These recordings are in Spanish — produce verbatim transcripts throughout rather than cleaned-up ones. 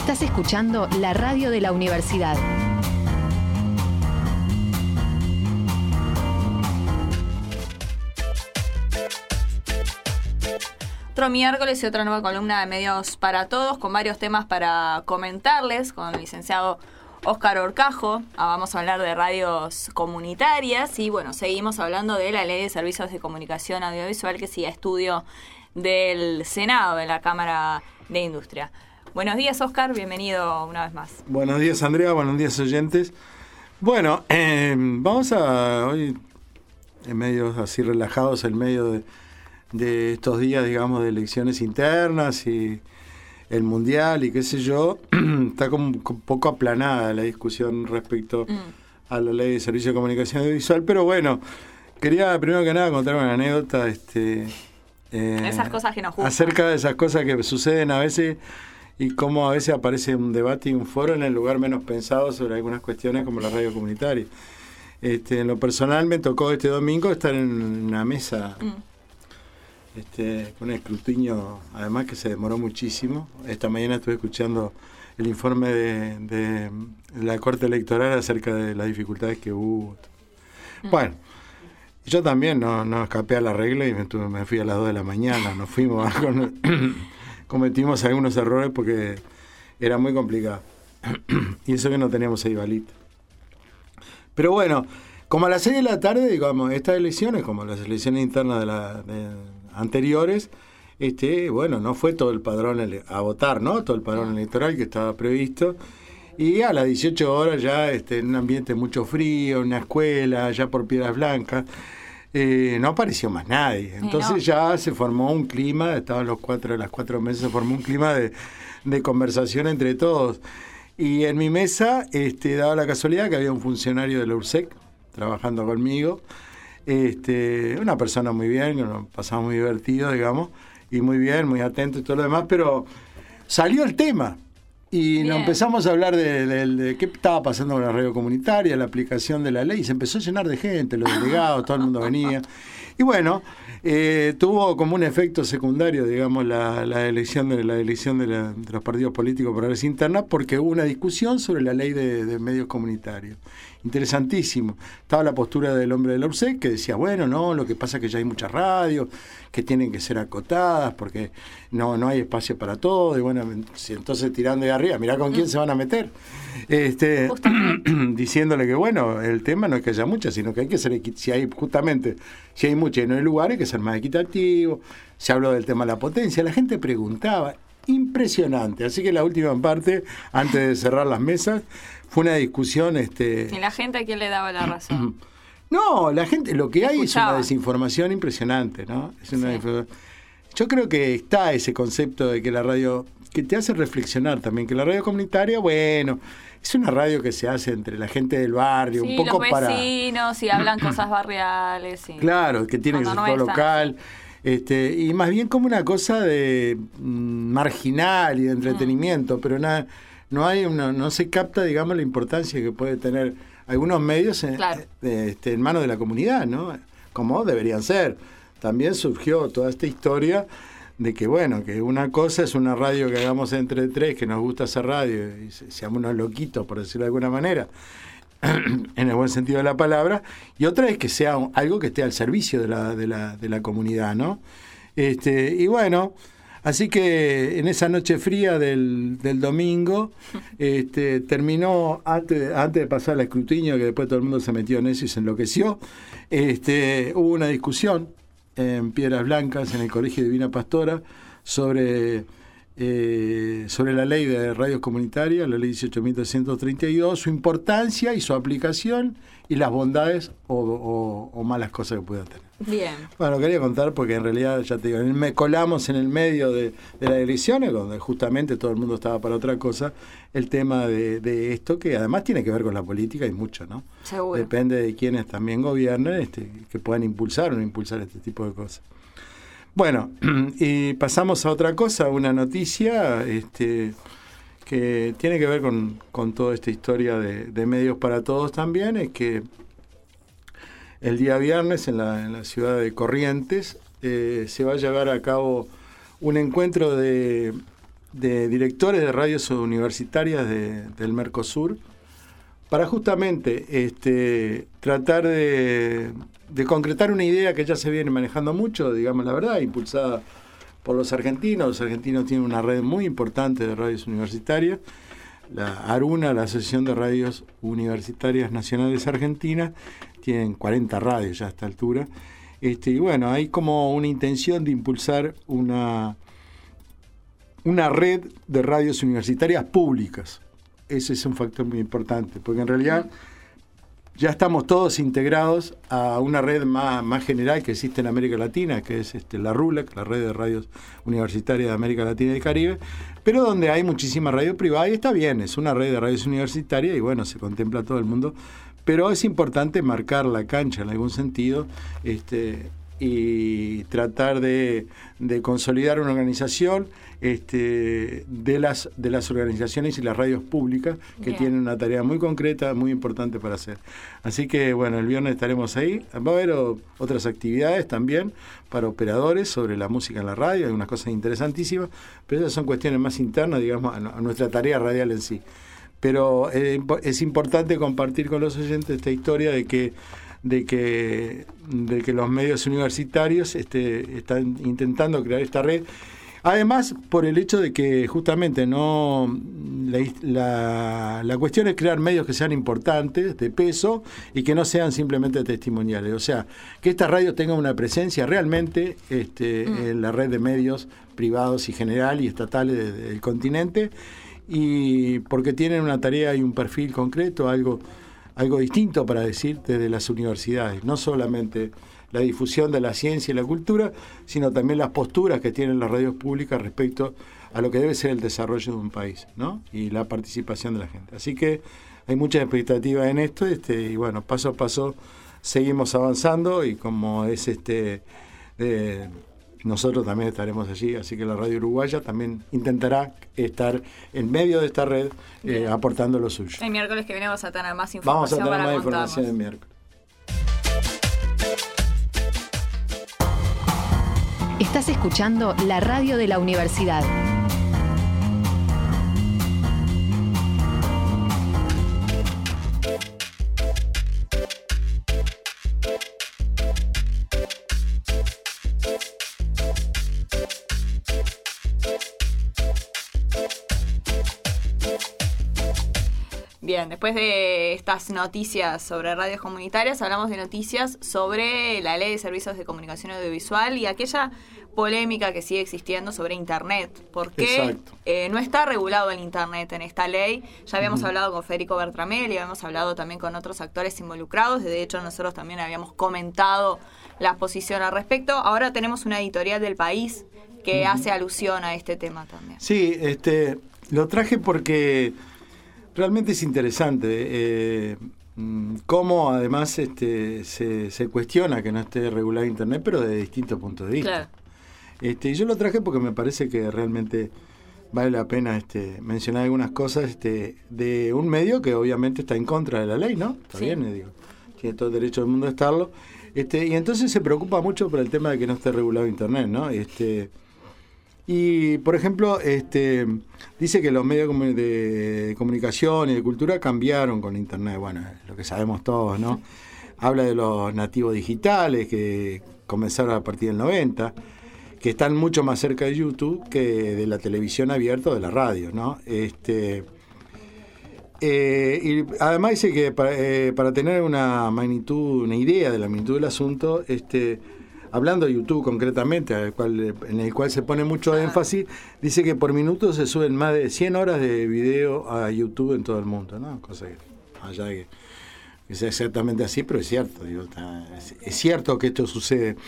Estás escuchando la radio de la universidad. Otro miércoles y otra nueva columna de Medios para Todos, con varios temas para comentarles, con el licenciado Óscar Horcajo. Ah, vamos a hablar de radios comunitarias y bueno, seguimos hablando de la Ley de Servicios de Comunicación Audiovisual, que sigue a estudio del Senado, de la Cámara de Industria. Buenos días, Óscar, bienvenido una vez más. Buenos días, Andrea, buenos días, oyentes. Bueno, eh, vamos a hoy, en medios así relajados, en medio de, de estos días, digamos, de elecciones internas y el mundial y qué sé yo, está como un poco aplanada la discusión respecto mm. a la Ley de Servicio de Comunicación Audiovisual, pero bueno, quería primero que nada contar una anécdota este, eh, esas cosas que nos gustan. Acerca de esas cosas que suceden a veces y cómo a veces aparece un debate y un foro en el lugar menos pensado sobre algunas cuestiones como la radio comunitaria. Este, en lo personal me tocó este domingo estar en una mesa mm. este, con un escrutinio, además que se demoró muchísimo. Esta mañana estuve escuchando el informe de, de la Corte Electoral acerca de las dificultades que hubo. Mm. Bueno, yo también no, no escapé a la regla y me, tuve, me fui a las dos de la mañana, nos fuimos con... cometimos algunos errores porque era muy complicado. Y eso que no teníamos ahí balita. Pero bueno, como a las seis de la tarde, digamos, estas elecciones, como las elecciones internas de la, de, anteriores, este, bueno, no fue todo el padrón ele- a votar, ¿no? Todo el padrón electoral que estaba previsto. Y a las dieciocho horas ya, este, en un ambiente mucho frío, en una escuela, ya por Piedras Blancas, Eh, no apareció más nadie. Entonces no. ya se formó un clima, estaban los cuatro, las cuatro mesas, se formó un clima de, de conversación entre todos. Y en mi mesa, este, daba la casualidad que había un funcionario de la URSEC trabajando conmigo, este, una persona muy bien, que nos pasamos muy divertido, digamos, y muy bien, muy atento y todo lo demás, pero salió el tema. Y Bien. nos empezamos a hablar de, de, de qué estaba pasando con la radio comunitaria, la aplicación de la ley, y se empezó a llenar de gente, los delegados, todo el mundo venía. Y bueno, eh, tuvo como un efecto secundario, digamos, la, la elección de la elección de, la, de los partidos políticos por áreas internas, porque hubo una discusión sobre la ley de, de medios comunitarios. Interesantísimo. Estaba la postura del hombre de la URSEC que decía, bueno, no, lo que pasa es que ya hay muchas radios que tienen que ser acotadas porque no, no hay espacio para todo. Y bueno, entonces tirando de arriba, mirá con quién se van a meter. Este, diciéndole que, bueno, el tema no es que haya muchas, sino que hay que ser, equi- si hay justamente, si hay muchas y no hay lugar, hay que ser más equitativo. Se habló del tema de la potencia, la gente preguntaba, impresionante. Así que la última parte, antes de cerrar las mesas, fue una discusión. Este, ¿Y la gente a quién le daba la razón? No, la gente, lo que hay Escuchaba. es una desinformación impresionante, ¿no? Es una Sí. desinformación. Yo creo que está ese concepto de que la radio, que te hace reflexionar también, que la radio comunitaria, bueno, es una radio que se hace entre la gente del barrio, Sí, un poco los para... vecinos, y hablan cosas barriales. Y... Claro, que tiene que ser Cuando todo no están. local. Este, y más bien como una cosa de mm, marginal y de entretenimiento, mm. pero nada, no hay una, no se capta, digamos, la importancia que puede tener algunos medios en, Claro. eh, este, en manos de la comunidad, ¿no? Como deberían ser. También surgió toda esta historia de que, bueno, que una cosa es una radio que hagamos entre tres, que nos gusta hacer radio y seamos unos loquitos, por decirlo de alguna manera, en el buen sentido de la palabra, y otra es que sea algo que esté al servicio de la, de la, de la comunidad, ¿no? Este, y bueno, así que en esa noche fría del, del domingo, este, terminó, antes, antes de pasar al escrutinio, que después todo el mundo se metió en eso y se enloqueció, este, hubo una discusión en Piedras Blancas, en el Colegio Divina Pastora, sobre... Eh, sobre la ley de radios comunitarias, la ley dieciocho mil doscientos treinta y dos, su importancia y su aplicación y las bondades o, o, o malas cosas que pueda tener. Bien. Bueno, quería contar porque en realidad, ya te digo, me colamos en el medio de, de las elecciones, donde justamente todo el mundo estaba para otra cosa, el tema de, de esto, que además tiene que ver con la política y mucho, ¿no? Seguro. Depende de quienes también gobiernen, este, que puedan impulsar o no impulsar este tipo de cosas. Bueno, y pasamos a otra cosa, una noticia este, que tiene que ver con, con toda esta historia de, de medios para todos también, es que el día viernes en la, en la ciudad de Corrientes eh, se va a llevar a cabo un encuentro de, de directores de radios universitarias de, del Mercosur para justamente este, tratar de, de concretar una idea que ya se viene manejando mucho, digamos la verdad, impulsada por los argentinos. Los argentinos tienen una red muy importante de radios universitarias, la ARUNA, la Asociación de Radios Universitarias Nacionales Argentinas, tienen cuarenta radios ya a esta altura. Este, y bueno, hay como una intención de impulsar una, una red de radios universitarias públicas. Ese es un factor muy importante, porque en realidad ya estamos todos integrados a una red más, más general que existe en América Latina, que es este, la RULAC, la Red de Radios Universitarias de América Latina y Caribe, pero donde hay muchísima radio privada, y está bien, es una red de radios universitarias y bueno, se contempla a todo el mundo, pero es importante marcar la cancha en algún sentido, este, y tratar de, de consolidar una organización este, de las de las organizaciones y las radios públicas que Bien. tienen una tarea muy concreta, muy importante para hacer. Así que bueno, el viernes estaremos ahí. Va a haber o, otras actividades también para operadores sobre la música en la radio, hay unas cosas interesantísimas, pero esas son cuestiones más internas, digamos, a, a nuestra tarea radial en sí. Pero eh, es importante compartir con los oyentes esta historia de que de que de que los medios universitarios este, están intentando crear esta red. Además, por el hecho de que justamente no la, la, la cuestión es crear medios que sean importantes, de peso, y que no sean simplemente testimoniales. O sea, que esta radio tenga una presencia realmente este, mm. en la red de medios privados y general y estatales de, de, del continente, y porque tienen una tarea y un perfil concreto, algo, algo distinto para decir desde las universidades, no solamente la difusión de la ciencia y la cultura, sino también las posturas que tienen las radios públicas respecto a lo que debe ser el desarrollo de un país, ¿no? Y la participación de la gente. Así que hay muchas expectativas en esto, este, y bueno, paso a paso seguimos avanzando, y como es este eh, nosotros también estaremos allí, así que la radio uruguaya también intentará estar en medio de esta red eh, aportando lo suyo. El miércoles que viene vamos a tener más información. Vamos a tener para más contarnos. información el miércoles. Estás escuchando la radio de la universidad. Bien, después de estas noticias sobre radios comunitarias, hablamos de noticias sobre la Ley de Servicios de Comunicación Audiovisual y aquella polémica que sigue existiendo sobre Internet. Porque eh, no está regulado el Internet en esta ley. Ya habíamos uh-huh. hablado con Federico Bertramelli, y habíamos hablado también con otros actores involucrados. De hecho, nosotros también habíamos comentado la posición al respecto. Ahora tenemos una editorial del País que uh-huh. hace alusión a este tema también. Sí, este, lo traje porque realmente es interesante eh, cómo además este, se, se cuestiona que no esté regulado Internet, pero de distintos puntos de vista. Claro. Este, yo lo traje porque me parece que realmente vale la pena este, mencionar algunas cosas este, de un medio que obviamente está en contra de la ley, ¿no? Está sí. bien, digo, tiene todo el derecho del mundo a estarlo. Este, y entonces se preocupa mucho por el tema de que no esté regulado Internet, ¿no? Este, y, por ejemplo, este, dice que los medios de comunicación y de cultura cambiaron con Internet. Bueno, lo que sabemos todos, ¿no? Habla de los nativos digitales que comenzaron a partir del noventa, que están mucho más cerca de YouTube que de la televisión abierta o de la radio, ¿no? Este, eh, y además dice que para, eh, para tener una magnitud, una idea de la magnitud del asunto, este, hablando de YouTube concretamente, al cual, en el cual se pone mucho énfasis, dice que por minuto se suben más de cien horas de video a YouTube en todo el mundo, ¿no? Cosa que, allá de que, que sea exactamente así, pero es cierto, digo, está, es, es cierto que esto sucede.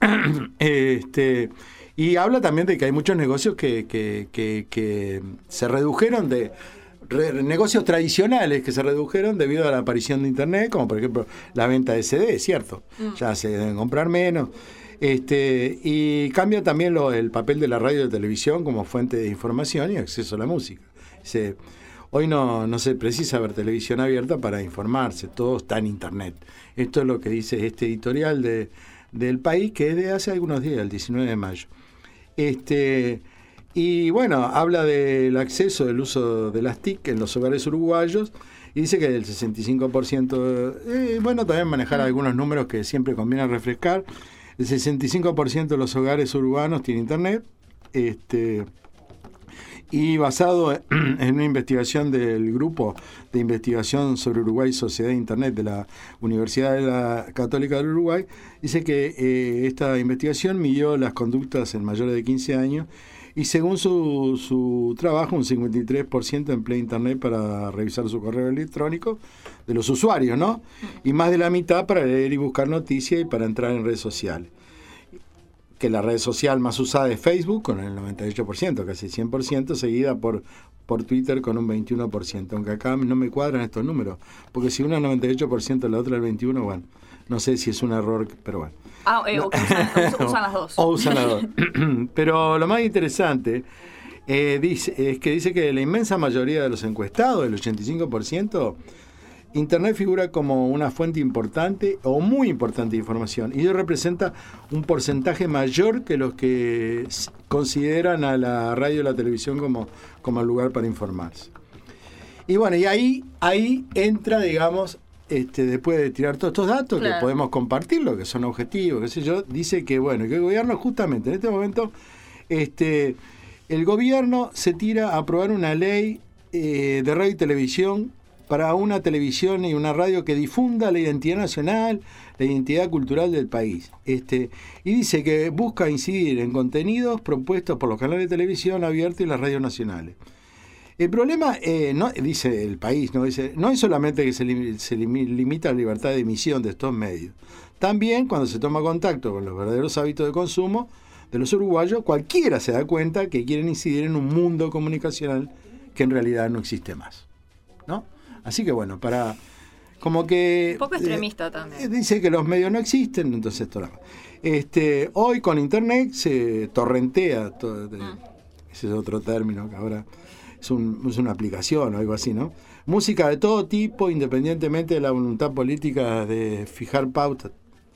este y habla también de que hay muchos negocios que, que, que, que se redujeron de re, negocios tradicionales que se redujeron debido a la aparición de Internet, como por ejemplo la venta de C D, es cierto, mm. ya se deben comprar menos. Este, y cambia también lo, el papel de la radio y de televisión como fuente de información y acceso a la música. Se, hoy no, no se precisa ver televisión abierta para informarse, todo está en Internet. Esto es lo que dice este editorial de del País, que es de hace algunos días, el diecinueve de mayo. Este, Y bueno, habla del acceso, del uso de las T I C en los hogares uruguayos y dice que el sesenta y cinco por ciento, eh, bueno, también manejar algunos números que siempre conviene refrescar, el sesenta y cinco por ciento de los hogares urbanos tiene internet, este, y basado en una investigación del Grupo de Investigación sobre Uruguay y Sociedad de Internet de la Universidad de la Católica del Uruguay, dice que eh, esta investigación midió las conductas en mayores de quince años y según su, su trabajo, un cincuenta y tres por ciento emplea Internet para revisar su correo electrónico de los usuarios, ¿no? Y más de la mitad para leer y buscar noticias y para entrar en redes sociales. Que la red social más usada es Facebook, con el noventa y ocho por ciento, casi cien por ciento, seguida por, por Twitter con un veintiuno por ciento. Aunque acá no me cuadran estos números, porque si una es noventa y ocho por ciento, la otra el veintiuno por ciento, bueno, no sé si es un error, pero bueno. Ah, eh, o que usan, usan las dos. O usan las dos. Pero lo más interesante eh, dice, es que dice que la inmensa mayoría de los encuestados, el ochenta y cinco por ciento, Internet figura como una fuente importante o muy importante de información y ello representa un porcentaje mayor que los que consideran a la radio y la televisión como, como el lugar para informarse. Y bueno, y ahí, ahí entra, digamos, este, después de tirar todos estos datos, claro, que podemos compartirlo, que son objetivos, qué sé yo, dice que bueno, que el gobierno justamente en este momento, este, el gobierno se tira a aprobar una ley eh, de radio y televisión para una televisión y una radio que difunda la identidad nacional, la identidad cultural del país. Este, y dice que busca incidir en contenidos propuestos por los canales de televisión abiertos y las radios nacionales. El problema, eh, no, dice el país, no, dice, no es solamente que se, lim, se lim, limita la libertad de emisión de estos medios. También cuando se toma contacto con los verdaderos hábitos de consumo de los uruguayos, cualquiera se da cuenta que quieren incidir en un mundo comunicacional que en realidad no existe más, ¿no? Así que bueno, para como que... Un poco extremista eh, también. Dice que los medios no existen, entonces esto no. Este, hoy con internet se torrentea, todo, mm. ese es otro término que ahora es, un, es una aplicación o algo así, ¿no? Música de todo tipo, independientemente de la voluntad política de fijar pautas,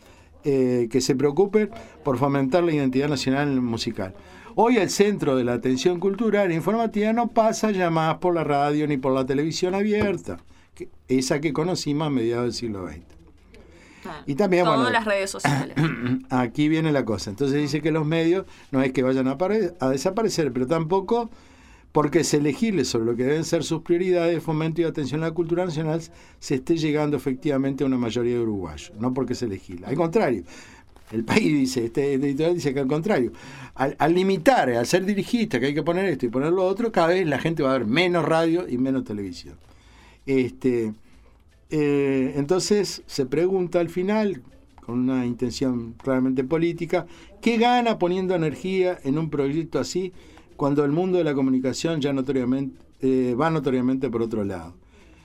eh, que se preocupen por fomentar la identidad nacional musical. Hoy el centro de la atención cultural e informativa no pasa ya más por la radio ni por la televisión abierta, que, esa que conocimos a mediados del siglo veinte. Ah, y también, todas bueno, las redes sociales. Aquí viene la cosa. Entonces dice que los medios no es que vayan a, apare- a desaparecer, pero tampoco porque se legisle sobre lo que deben ser sus prioridades de fomento y atención a la cultura nacional se esté llegando efectivamente a una mayoría de uruguayos, no porque se legisle. Al contrario, el país dice, este editorial dice que al contrario, al, al limitar, al ser dirigista, que hay que poner esto y poner lo otro, cada vez la gente va a ver menos radio y menos televisión. Este, eh, entonces se pregunta al final, con una intención claramente política, ¿qué gana poniendo energía en un proyecto así cuando el mundo de la comunicación ya notoriamente eh, va notoriamente por otro lado?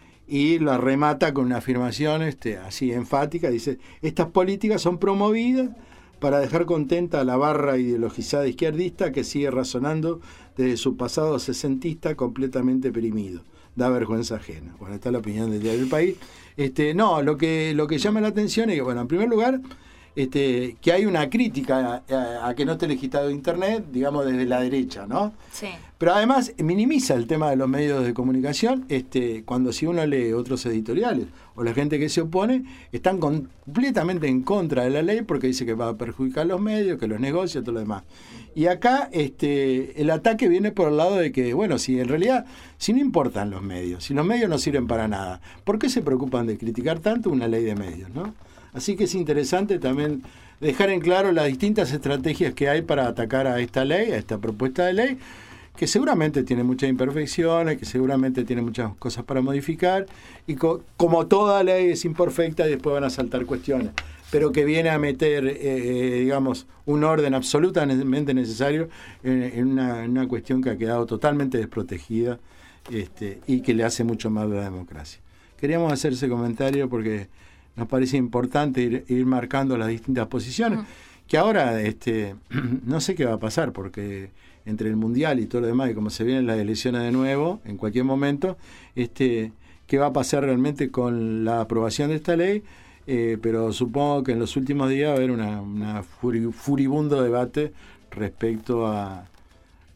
Y la remata con una afirmación este, así enfática, dice, estas políticas son promovidas para dejar contenta a la barra ideologizada izquierdista que sigue razonando desde su pasado sesentista completamente perimido. Da vergüenza ajena. Bueno, está la opinión del diario del País. Este, no, lo que, lo que llama la atención es que, bueno, en primer lugar, este, que hay una crítica a, a, a que no esté legislado Internet, digamos, desde la derecha, ¿no? Sí. Pero además minimiza el tema de los medios de comunicación, este, cuando si uno lee otros editoriales o la gente que se opone, están completamente en contra de la ley porque dice que va a perjudicar los medios, que los negocios, todo lo demás. Y acá este, el ataque viene por el lado de que, bueno, si en realidad, si no importan los medios, si los medios no sirven para nada, ¿por qué se preocupan de criticar tanto una ley de medios, no? Así que es interesante también dejar en claro las distintas estrategias que hay para atacar a esta ley, a esta propuesta de ley, que seguramente tiene muchas imperfecciones, que seguramente tiene muchas cosas para modificar, y co- como toda ley es imperfecta, después van a saltar cuestiones, pero que viene a meter, eh, digamos, un orden absolutamente necesario en, en, una, en una cuestión que ha quedado totalmente desprotegida este, y que le hace mucho mal a la democracia. Queríamos hacer ese comentario porque nos parece importante ir, ir marcando las distintas posiciones, uh-huh. que ahora este, no sé qué va a pasar, porque entre el Mundial y todo lo demás, y como se vienen las elecciones de nuevo, en cualquier momento, este, qué va a pasar realmente con la aprobación de esta ley, eh, pero supongo que en los últimos días va a haber una, una furi, furibundo debate respecto a,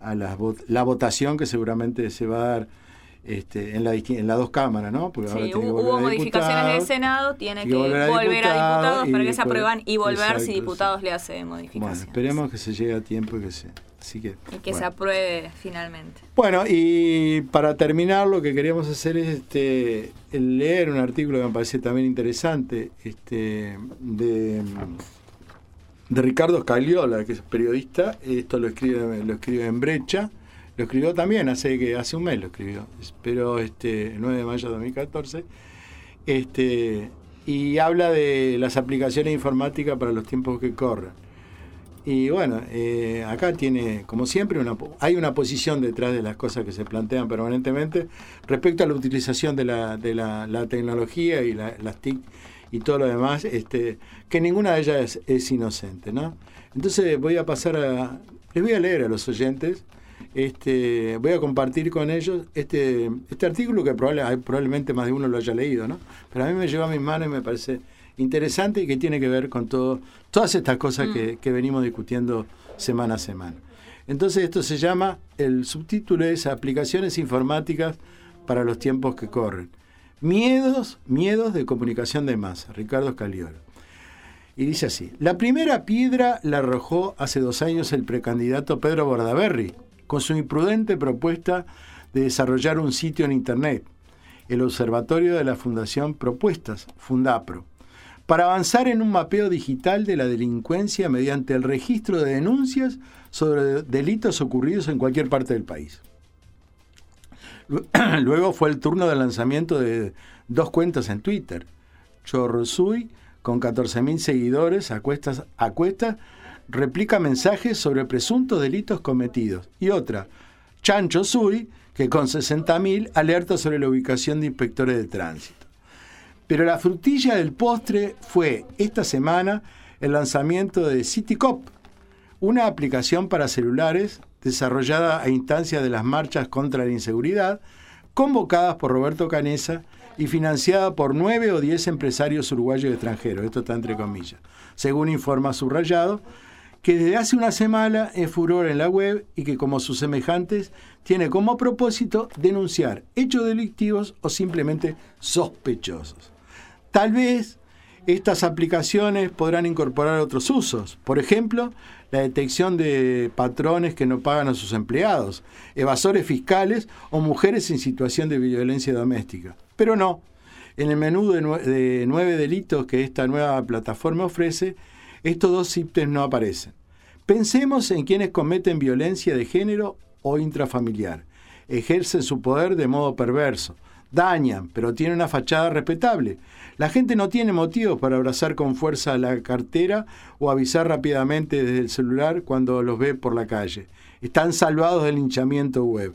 a la, la votación que seguramente se va a dar este, en, la, en las dos cámaras, ¿no? Porque sí, ahora tiene hubo modificaciones del Senado, tiene que, que volver, a, volver diputado, a diputados para que se aprueban y volver exacto, si diputados sí. le hace modificaciones. Bueno, esperemos que se llegue a tiempo y que se... Así que, y que bueno. se apruebe finalmente. Bueno, y para terminar lo que queríamos hacer es este, leer un artículo que me parece también interesante este, de, de Ricardo Scagliola, que es periodista. Esto lo escribe, lo escribe en Brecha. Lo escribió también hace que hace un mes lo escribió, pero este, el nueve de mayo de dos mil catorce. Este, y habla de las aplicaciones informáticas para los tiempos que corren. Y bueno, eh, acá tiene, como siempre, una, hay una posición detrás de las cosas que se plantean permanentemente respecto a la utilización de la, de la, la tecnología y la, las T I C y todo lo demás, este, que ninguna de ellas es, es inocente, ¿no? Entonces voy a pasar a, les voy a leer a los oyentes, este, voy a compartir con ellos este, este artículo que probable, probablemente más de uno lo haya leído, ¿no? Pero a mí me llegó a mis manos y me parece interesante y que tiene que ver con todo, todas estas cosas mm. que, que venimos discutiendo semana a semana. Entonces esto se llama, el subtítulo es Aplicaciones informáticas para los tiempos que corren. Miedos, miedos de comunicación de masa, Ricardo Scagliola. Y dice así: la primera piedra la arrojó hace dos años el precandidato Pedro Bordaberry, con su imprudente propuesta de desarrollar un sitio en Internet, el Observatorio de la Fundación Propuestas, Fundapro, para avanzar en un mapeo digital de la delincuencia mediante el registro de denuncias sobre delitos ocurridos en cualquier parte del país. Luego fue el turno del lanzamiento de dos cuentas en Twitter. Chorrosui, con catorce mil seguidores, a cuestas, a cuestas, replica mensajes sobre presuntos delitos cometidos. Y otra, Chancho Sui, que con sesenta mil alerta sobre la ubicación de inspectores de tránsito. Pero la frutilla del postre fue, esta semana, el lanzamiento de CityCop, una aplicación para celulares desarrollada a instancia de las marchas contra la inseguridad, convocadas por Roberto Canessa y financiada por nueve o diez empresarios uruguayos extranjeros. Esto está entre comillas. Según informa Subrayado, que desde hace una semana es furor en la web y que, como sus semejantes, tiene como propósito denunciar hechos delictivos o simplemente sospechosos. Tal vez estas aplicaciones podrán incorporar otros usos, por ejemplo, la detección de patrones que no pagan a sus empleados, evasores fiscales o mujeres en situación de violencia doméstica. Pero no, en el menú de, nue- de nueve delitos que esta nueva plataforma ofrece, estos dos ítems no aparecen. Pensemos en quienes cometen violencia de género o intrafamiliar, ejercen su poder de modo perverso, dañan, pero tienen una fachada respetable. La gente no tiene motivos para abrazar con fuerza la cartera o avisar rápidamente desde el celular cuando los ve por la calle. Están salvados del linchamiento web.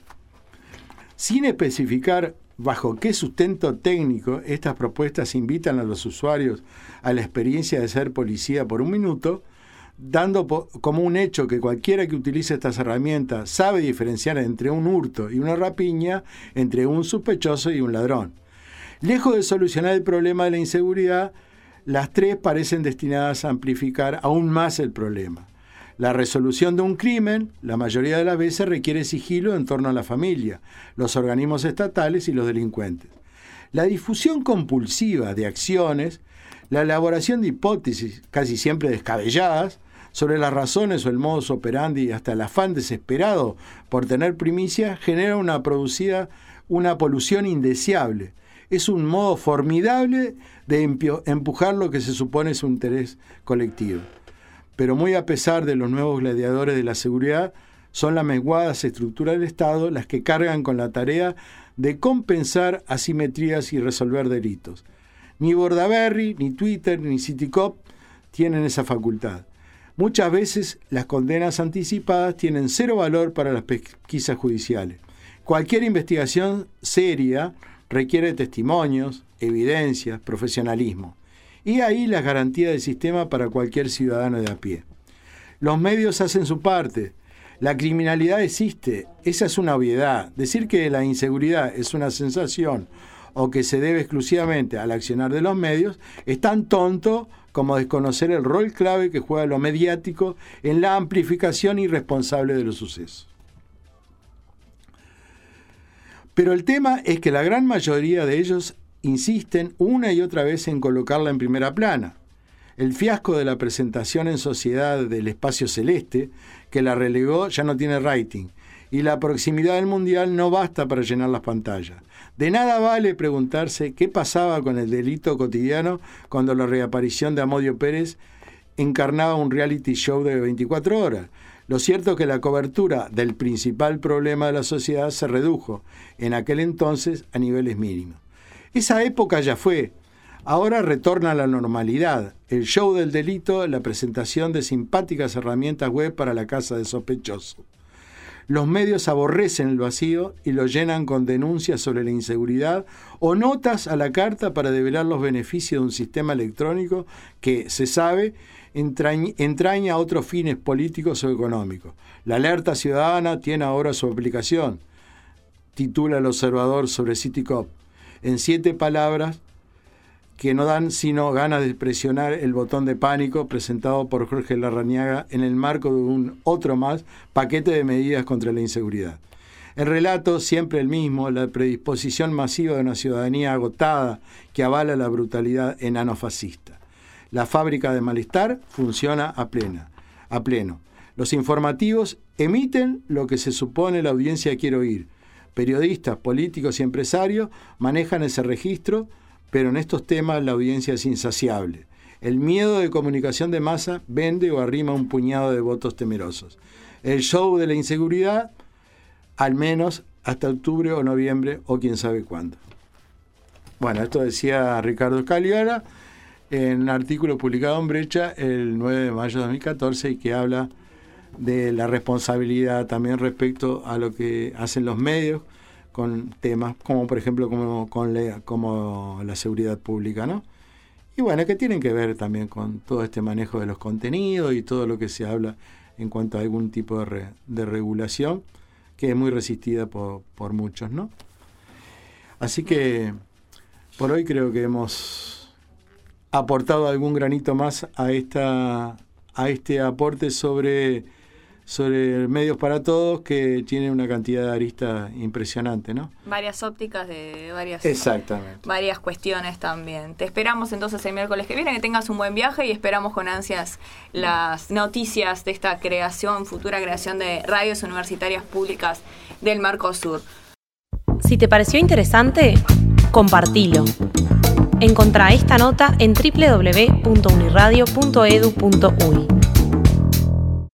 Sin especificar bajo qué sustento técnico estas propuestas invitan a los usuarios a la experiencia de ser policía por un minuto, dando po- como un hecho que cualquiera que utilice estas herramientas sabe diferenciar entre un hurto y una rapiña, entre un sospechoso y un ladrón. Lejos de solucionar el problema de la inseguridad, las tres parecen destinadas a amplificar aún más el problema. La resolución de un crimen, la mayoría de las veces, requiere sigilo en torno a la familia, los organismos estatales y los delincuentes. La difusión compulsiva de acciones, la elaboración de hipótesis, casi siempre descabelladas, sobre las razones o el modus operandi y hasta el afán desesperado por tener primicia, genera una producida, una polución indeseable. Es un modo formidable de empujar lo que se supone es un interés colectivo. Pero muy a pesar de los nuevos gladiadores de la seguridad, son las menguadas estructuras del Estado las que cargan con la tarea de compensar asimetrías y resolver delitos. Ni Bordaberry, ni Twitter, ni CityCop tienen esa facultad. Muchas veces las condenas anticipadas tienen cero valor para las pesquisas judiciales. Cualquier investigación seria requiere testimonios, evidencias, profesionalismo. Y ahí las garantías del sistema para cualquier ciudadano de a pie. Los medios hacen su parte. La criminalidad existe. Esa es una obviedad. Decir que la inseguridad es una sensación o que se debe exclusivamente al accionar de los medios es tan tonto como desconocer el rol clave que juega lo mediático en la amplificación irresponsable de los sucesos. Pero el tema es que la gran mayoría de ellos insisten una y otra vez en colocarla en primera plana. El fiasco de la presentación en sociedad del espacio celeste, que la relegó, ya no tiene rating, y la proximidad del mundial no basta para llenar las pantallas. De nada vale preguntarse qué pasaba con el delito cotidiano cuando la reaparición de Amodio Pérez encarnaba un reality show de veinticuatro horas. Lo cierto es que la cobertura del principal problema de la sociedad se redujo, en aquel entonces, a niveles mínimos. Esa época ya fue. Ahora retorna a la normalidad. El show del delito, la presentación de simpáticas herramientas web para la casa de sospechosos. Los medios aborrecen el vacío y lo llenan con denuncias sobre la inseguridad o notas a la carta para develar los beneficios de un sistema electrónico que, se sabe, entraña, entraña otros fines políticos o económicos. La alerta ciudadana tiene ahora su aplicación, titula El Observador sobre Citycop, en siete palabras que no dan sino ganas de presionar el botón de pánico presentado por Jorge Larrañaga en el marco de un otro más paquete de medidas contra la inseguridad. El relato, siempre el mismo, la predisposición masiva de una ciudadanía agotada que avala la brutalidad enano-fascista. La fábrica de malestar funciona a plena, a pleno. Los informativos emiten lo que se supone la audiencia quiere oír. Periodistas, políticos y empresarios manejan ese registro, pero en estos temas la audiencia es insaciable. El miedo de comunicación de masa vende o arrima un puñado de votos temerosos. El show de la inseguridad, al menos hasta octubre o noviembre o quién sabe cuándo. Bueno, esto decía Ricardo Scagliara en un artículo publicado en Brecha el nueve de mayo de dos mil catorce y que habla de la responsabilidad también respecto a lo que hacen los medios con temas como, por ejemplo, como, con la, como la seguridad pública, ¿no? Y bueno, que tienen que ver también con todo este manejo de los contenidos y todo lo que se habla en cuanto a algún tipo de, re, de regulación que es muy resistida por, por muchos, ¿no? Así que por hoy creo que hemos aportado algún granito más a esta a este aporte sobre sobre Medios para Todos, que tiene una cantidad de aristas impresionante, ¿no? Varias ópticas de varias, Exactamente. varias cuestiones también. Te esperamos entonces el miércoles que viene, que tengas un buen viaje y esperamos con ansias las noticias de esta creación, futura creación de radios universitarias públicas del Mercosur. Si te pareció interesante, compartilo. Encontrá esta nota en doble u doble u doble u punto uniradio punto edu punto uy.